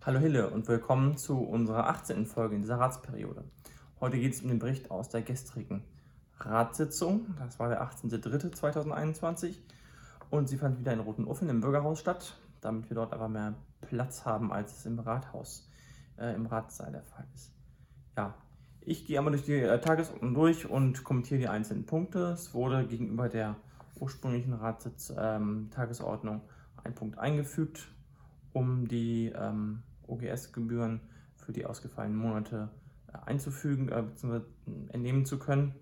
Hallo Hille und willkommen zu unserer 18. Folge in dieser Ratsperiode. Heute geht es um den Bericht aus der gestrigen Ratssitzung. Das war der 18.03.2021 und sie fand wieder in Rotenuffeln im Bürgerhaus statt, damit wir dort aber mehr Platz haben, als es im Rathaus, im Ratssaal der Fall ist. Ja, ich gehe einmal durch die Tagesordnung durch und kommentiere die einzelnen Punkte. Es wurde gegenüber der ursprünglichen Tagesordnung ein Punkt eingefügt, um die OGS-Gebühren für die ausgefallenen Monate einzufügen bzw. entnehmen zu können.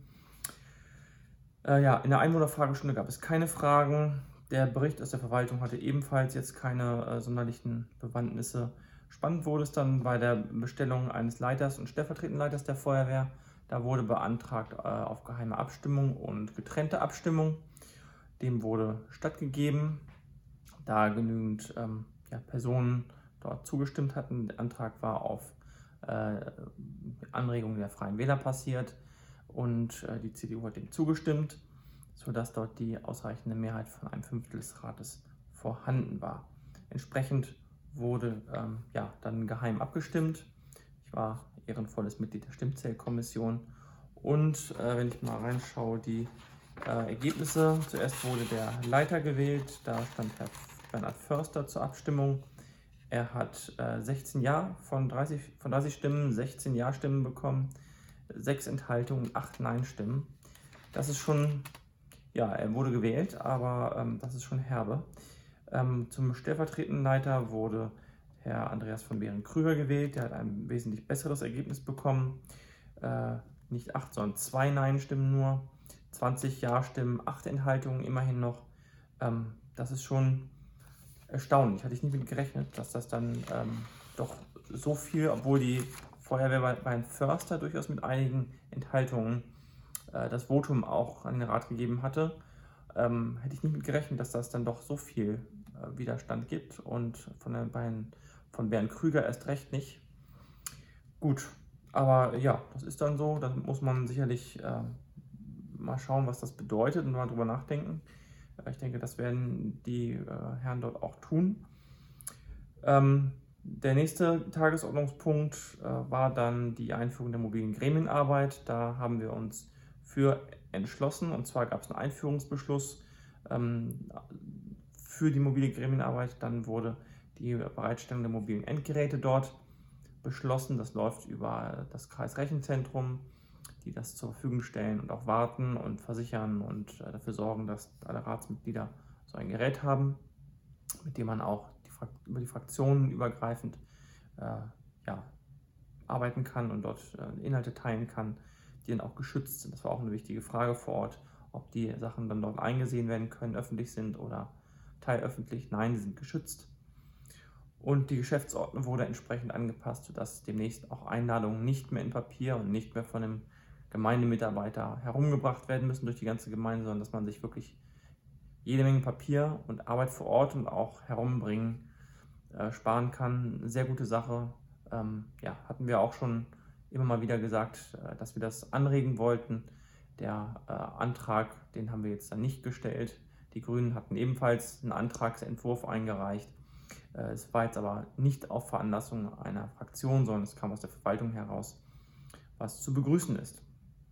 Ja, in der Einwohnerfragestunde gab es keine Fragen. Der Bericht aus der Verwaltung hatte ebenfalls jetzt keine sonderlichen Bewandtnisse. Spannend wurde es dann bei der Bestellung eines Leiters und stellvertretenden Leiters der Feuerwehr. Da wurde beantragt auf geheime Abstimmung und getrennte Abstimmung. Dem wurde stattgegeben, da genügend Personen dort zugestimmt hatten. Der Antrag war auf Anregung der Freien Wähler passiert und die CDU hat dem zugestimmt, sodass dort die ausreichende Mehrheit von 1/5 des Rates vorhanden war. Entsprechend wurde dann geheim abgestimmt. Ich war ehrenvolles Mitglied der Stimmzählkommission und wenn ich mal reinschaue, die Ergebnisse. Zuerst wurde der Leiter gewählt, da stand Herr Bernhard Förster zur Abstimmung. Er hat 16 Ja von 30 Stimmen, 16 Ja-Stimmen bekommen, 6 Enthaltungen, 8 Nein-Stimmen. Das ist schon, ja, er wurde gewählt, aber das ist schon herbe. Zum stellvertretenden Leiter wurde Herr Andreas von Behren-Krüger gewählt. Der hat ein wesentlich besseres Ergebnis bekommen. Nicht 8, sondern 2 Nein-Stimmen nur. 20 Ja-Stimmen, 8 Enthaltungen immerhin noch. Das ist schon erstaunlich. Hatte ich nicht mit gerechnet, dass das dann doch so viel, obwohl die Feuerwehr bei Herrn Förster durchaus mit einigen Enthaltungen das Votum auch an den Rat gegeben hatte. Hätte ich nicht mit gerechnet, dass das dann doch so viel Widerstand gibt und von Bernd Krüger erst recht nicht. Gut, aber ja, das ist dann so. Da muss man sicherlich mal schauen, was das bedeutet und mal drüber nachdenken. Ich denke, das werden die Herren dort auch tun. Der nächste Tagesordnungspunkt war dann die Einführung der mobilen Gremienarbeit. Da haben wir uns für entschlossen, und zwar gab es einen Einführungsbeschluss für die mobile Gremienarbeit. Dann wurde die Bereitstellung der mobilen Endgeräte dort beschlossen. Das läuft über das Kreisrechenzentrum, die das zur Verfügung stellen und auch warten und versichern und dafür sorgen, dass alle Ratsmitglieder so ein Gerät haben, mit dem man auch über die Fraktionen übergreifend arbeiten kann und dort Inhalte teilen kann, die dann auch geschützt sind. Das war auch eine wichtige Frage vor Ort, ob die Sachen dann dort eingesehen werden können, öffentlich sind oder teilöffentlich. Nein, die sind geschützt. Und die Geschäftsordnung wurde entsprechend angepasst, sodass demnächst auch Einladungen nicht mehr in Papier und nicht mehr von einem Gemeindemitarbeiter herumgebracht werden müssen durch die ganze Gemeinde, sondern dass man sich wirklich jede Menge Papier und Arbeit vor Ort und auch herumbringen sparen kann. Eine sehr gute Sache. Hatten wir auch schon immer mal wieder gesagt, dass wir das anregen wollten. Der Antrag, den haben wir jetzt dann nicht gestellt. Die Grünen hatten ebenfalls einen Antragsentwurf eingereicht. Es war jetzt aber nicht auf Veranlassung einer Fraktion, sondern es kam aus der Verwaltung heraus, was zu begrüßen ist.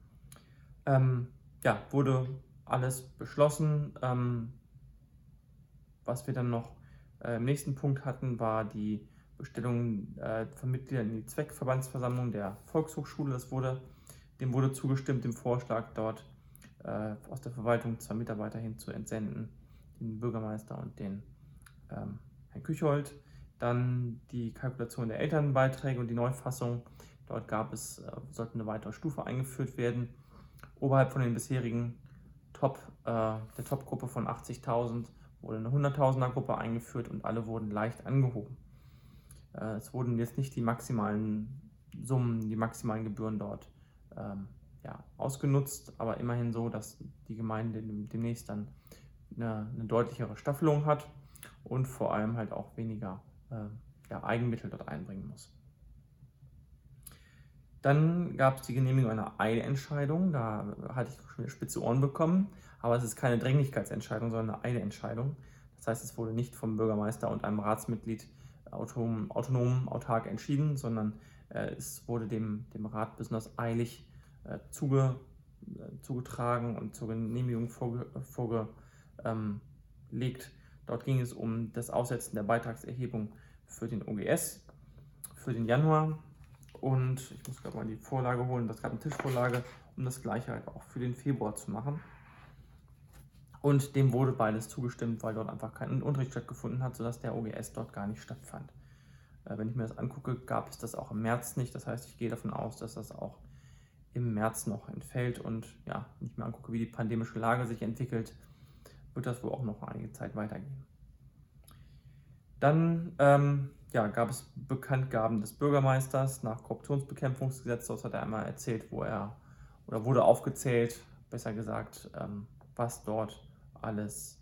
Wurde alles beschlossen. Was wir dann noch im nächsten Punkt hatten, war die Bestellung von Mitgliedern in die Zweckverbandsversammlung der Volkshochschule. Dem wurde zugestimmt, dem Vorschlag dort aus der Verwaltung 2 Mitarbeiter hin zu entsenden, den Bürgermeister und den Herrn Küchold. Dann die Kalkulation der Elternbeiträge und die Neufassung. Dort sollte eine weitere Stufe eingeführt werden. Oberhalb von den bisherigen der Top-Gruppe von 80.000 wurde eine 100.000er Gruppe eingeführt und alle wurden leicht angehoben. Es wurden jetzt nicht die maximalen Summen, die maximalen Gebühren dort ausgenutzt, aber immerhin so, dass die Gemeinde demnächst dann eine deutlichere Staffelung hat und vor allem halt auch weniger Eigenmittel dort einbringen muss. Dann gab es die Genehmigung einer Eilentscheidung. Da hatte ich schon wieder spitze Ohren bekommen, aber es ist keine Dringlichkeitsentscheidung, sondern eine Eilentscheidung. Das heißt, es wurde nicht vom Bürgermeister und einem Ratsmitglied autark entschieden, sondern es wurde dem Rat besonders eilig zugetragen und zur Genehmigung vorgelegt. Dort ging es um das Aussetzen der Beitragserhebung für den OGS für den Januar, und ich muss gerade mal die Vorlage holen, das gab eine Tischvorlage, um das gleiche halt auch für den Februar zu machen. Und dem wurde beides zugestimmt, weil dort einfach kein Unterricht stattgefunden hat, sodass der OGS dort gar nicht stattfand. Wenn ich mir das angucke, gab es das auch im März nicht. Das heißt, ich gehe davon aus, dass das auch im März noch entfällt. Und ja, wenn ich mir angucke, wie die pandemische Lage sich entwickelt, wird das wohl auch noch einige Zeit weitergehen. Dann gab es Bekanntgaben des Bürgermeisters nach Korruptionsbekämpfungsgesetz. Dort hat er einmal erzählt, wurde aufgezählt, besser gesagt, was dort alles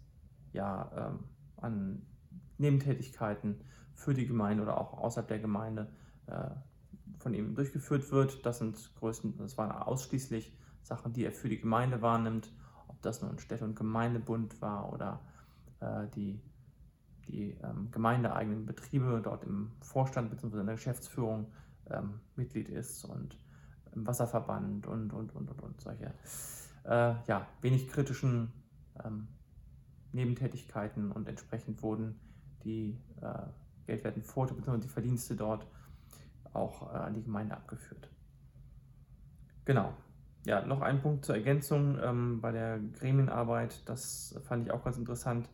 an Nebentätigkeiten für die Gemeinde oder auch außerhalb der Gemeinde von ihm durchgeführt wird. Das waren ausschließlich Sachen, die er für die Gemeinde wahrnimmt, ob das nun ein Städte- und Gemeindebund war oder die gemeindeeigenen Betriebe, dort im Vorstand bzw. in der Geschäftsführung Mitglied ist und im Wasserverband und solche wenig kritischen Nebentätigkeiten, und entsprechend wurden die geldwerten Vorteile bzw. die Verdienste dort auch an die Gemeinde abgeführt. Genau. Ja, noch ein Punkt zur Ergänzung bei der Gremienarbeit, das fand ich auch ganz interessant.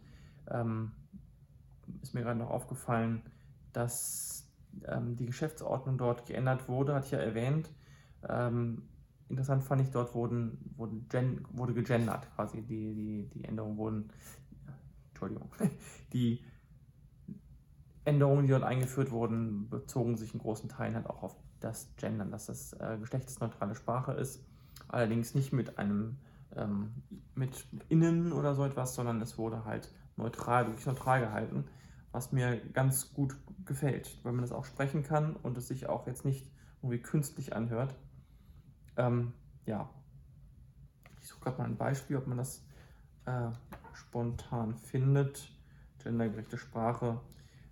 Ist mir gerade noch aufgefallen, dass die Geschäftsordnung dort geändert wurde, hatte ich ja erwähnt. Interessant fand ich, dort wurde gegendert, quasi die Änderungen die Änderungen, die dort eingeführt wurden, bezogen sich in großen Teilen halt auch auf das Gendern, dass das geschlechtsneutrale Sprache ist, allerdings nicht mit mit innen oder so etwas, sondern es wurde halt wirklich neutral gehalten, was mir ganz gut gefällt, weil man das auch sprechen kann und es sich auch jetzt nicht irgendwie künstlich anhört. Ich suche gerade mal ein Beispiel, ob man das spontan findet. Gendergerechte Sprache.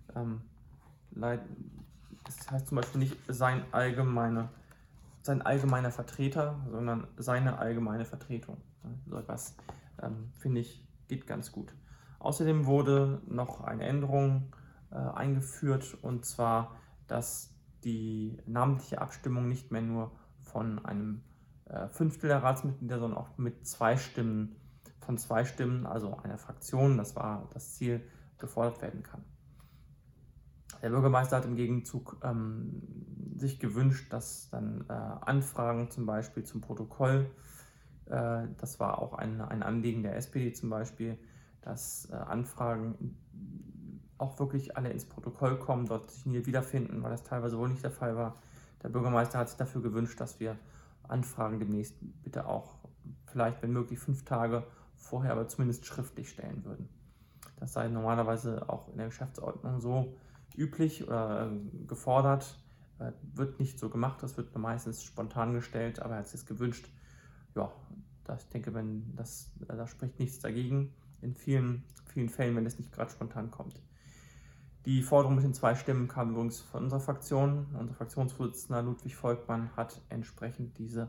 Das heißt zum Beispiel nicht sein allgemeiner Vertreter, sondern seine allgemeine Vertretung. So etwas, finde ich, geht ganz gut. Außerdem wurde noch eine Änderung eingeführt, und zwar, dass die namentliche Abstimmung nicht mehr nur von einem Fünftel der Ratsmitglieder, sondern auch mit zwei Stimmen, also einer Fraktion, das war das Ziel, gefordert werden kann. Der Bürgermeister hat im Gegenzug sich gewünscht, dass dann Anfragen zum Beispiel zum Protokoll, das war auch ein Anliegen der SPD zum Beispiel, dass Anfragen auch wirklich alle ins Protokoll kommen, dort sich nie wiederfinden, weil das teilweise wohl nicht der Fall war. Der Bürgermeister hat sich dafür gewünscht, dass wir Anfragen demnächst bitte auch vielleicht, wenn möglich, 5 Tage vorher, aber zumindest schriftlich stellen würden. Das sei normalerweise auch in der Geschäftsordnung so üblich oder gefordert, wird nicht so gemacht, das wird meistens spontan gestellt, aber er hat es sich gewünscht. Ja, ich denke, da spricht nichts dagegen, in vielen Fällen, wenn es nicht gerade spontan kommt. Die Forderung mit den 2 Stimmen kam übrigens von unserer Fraktion. Unser Fraktionsvorsitzender Ludwig Volkmann hat entsprechend diesen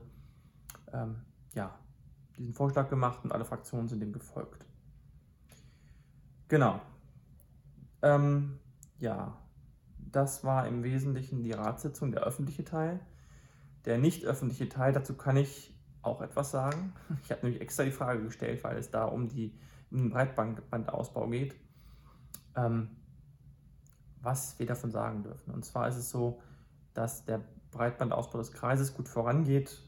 Vorschlag gemacht, und alle Fraktionen sind dem gefolgt. Genau. Das war im Wesentlichen die Ratssitzung, der öffentliche Teil. Der nicht öffentliche Teil, dazu kann ich auch etwas sagen. Ich habe nämlich extra die Frage gestellt, weil es da um den Breitbandausbau geht, was wir davon sagen dürfen. Und zwar ist es so, dass der Breitbandausbau des Kreises gut vorangeht.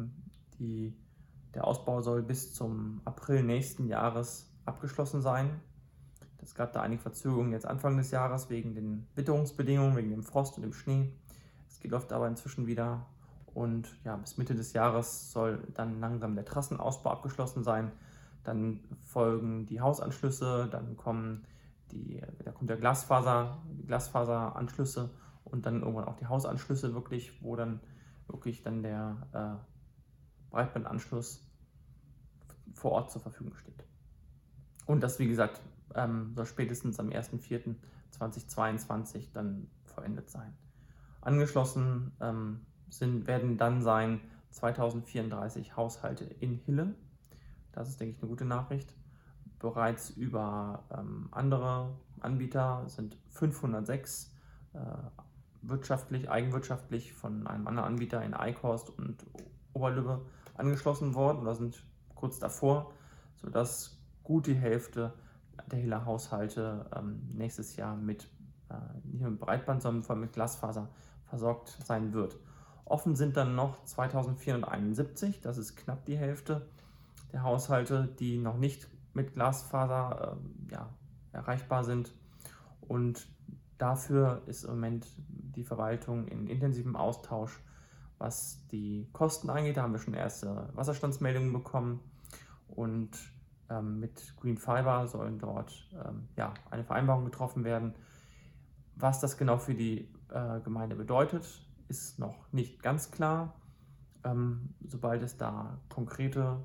Der Ausbau soll bis zum April nächsten Jahres abgeschlossen sein. Es gab da einige Verzögerungen jetzt Anfang des Jahres wegen den Witterungsbedingungen, wegen dem Frost und dem Schnee. Es läuft aber inzwischen wieder, und bis Mitte des Jahres soll dann langsam der Trassenausbau abgeschlossen sein. Dann folgen die Hausanschlüsse, dann kommt der Glasfaseranschlüsse und dann irgendwann auch die Hausanschlüsse wo dann der Breitbandanschluss vor Ort zur Verfügung steht. Und das, wie gesagt, soll spätestens am 1.4. 2022 dann vollendet sein. Angeschlossen werden dann sein 2034 Haushalte in Hille. Das ist, denke ich, eine gute Nachricht. Bereits über andere Anbieter sind 506 eigenwirtschaftlich von einem anderen Anbieter in Eichhorst und Oberlübbe angeschlossen worden oder sind kurz davor, sodass gut die Hälfte der Hiller Haushalte nächstes Jahr nicht mit Breitband, sondern vor allem mit Glasfaser versorgt sein wird. Offen sind dann noch 2471, das ist knapp die Hälfte der Haushalte, die noch nicht mit Glasfaser erreichbar sind. Und dafür ist im Moment die Verwaltung in intensivem Austausch, was die Kosten angeht. Da haben wir schon erste Wasserstandsmeldungen bekommen und mit Green Fiber sollen dort eine Vereinbarung getroffen werden. Was das genau für die Gemeinde bedeutet, ist noch nicht ganz klar. Sobald es da konkrete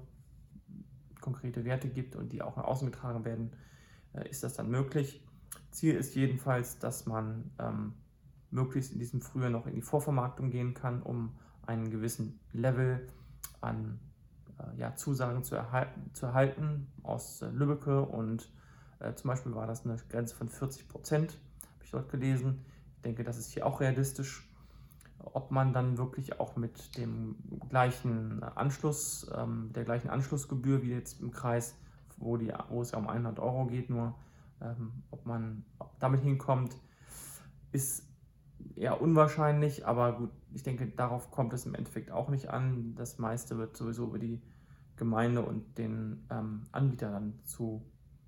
Werte gibt und die auch nach außen getragen werden, ist das dann möglich. Ziel ist jedenfalls, dass man möglichst in diesem Frühjahr noch in die Vorvermarktung gehen kann, um einen gewissen Level an Zusagen zu erhalten aus Lübbecke, und zum Beispiel war das eine Grenze von 40%, habe ich dort gelesen. Ich denke, das ist hier auch realistisch. Ob man dann wirklich auch mit dem gleichen Anschluss, der gleichen Anschlussgebühr wie jetzt im Kreis, wo es ja um 100 Euro geht, ob man damit hinkommt, ist eher unwahrscheinlich, aber gut, ich denke, darauf kommt es im Endeffekt auch nicht an. Das meiste wird sowieso über die Gemeinde und den Anbieter dann zu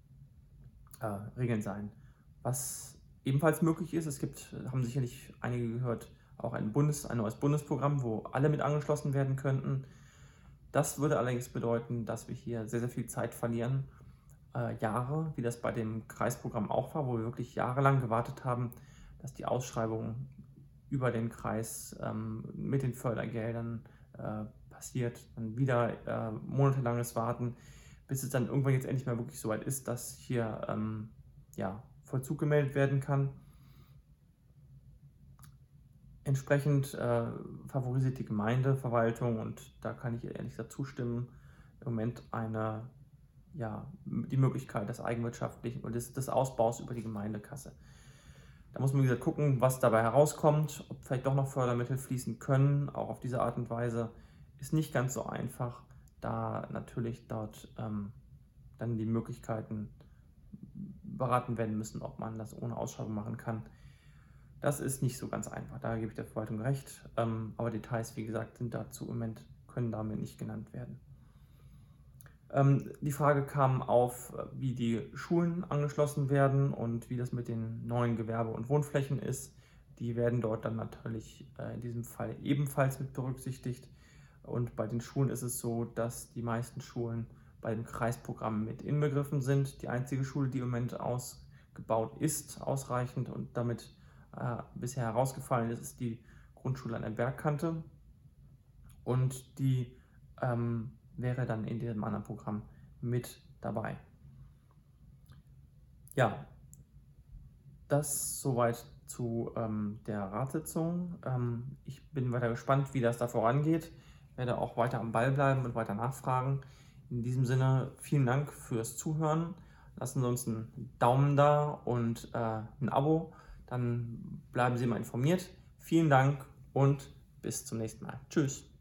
regeln sein. Was ebenfalls möglich ist, haben sicherlich einige gehört, auch ein neues Bundesprogramm, wo alle mit angeschlossen werden könnten. Das würde allerdings bedeuten, dass wir hier sehr, sehr viel Zeit verlieren, Jahre, wie das bei dem Kreisprogramm auch war, wo wir wirklich jahrelang gewartet haben, dass die Ausschreibung über den Kreis mit den Fördergeldern passiert. Dann wieder monatelanges Warten, bis es dann irgendwann jetzt endlich mal wirklich so weit ist, dass hier Vollzug gemeldet werden kann. Entsprechend favorisiert die Gemeindeverwaltung, und da kann ich ehrlich gesagt zustimmen, im Moment die Möglichkeit des eigenwirtschaftlichen und des Ausbaus über die Gemeindekasse. Da muss man, wie gesagt, gucken, was dabei herauskommt, ob vielleicht doch noch Fördermittel fließen können. Auch auf diese Art und Weise ist nicht ganz so einfach, da natürlich dort dann die Möglichkeiten beraten werden müssen, ob man das ohne Ausschreibung machen kann. Das ist nicht so ganz einfach, da gebe ich der Verwaltung recht, aber Details, wie gesagt, können damit nicht genannt werden. Die Frage kam auf, wie die Schulen angeschlossen werden und wie das mit den neuen Gewerbe- und Wohnflächen ist. Die werden dort dann natürlich in diesem Fall ebenfalls mit berücksichtigt. Und bei den Schulen ist es so, dass die meisten Schulen bei dem Kreisprogramm mit inbegriffen sind. Die einzige Schule, die im Moment ausgebaut ist, ausreichend und damit bisher herausgefallen ist, ist die Grundschule an der Bergkante. Und die wäre dann in diesem anderen Programm mit dabei. Ja, das soweit zu der Ratssitzung. Ich bin weiter gespannt, wie das da vorangeht. Werde auch weiter am Ball bleiben und weiter nachfragen. In diesem Sinne, vielen Dank fürs Zuhören. Lassen Sie uns einen Daumen da und ein Abo. Dann bleiben Sie mal informiert. Vielen Dank und bis zum nächsten Mal. Tschüss.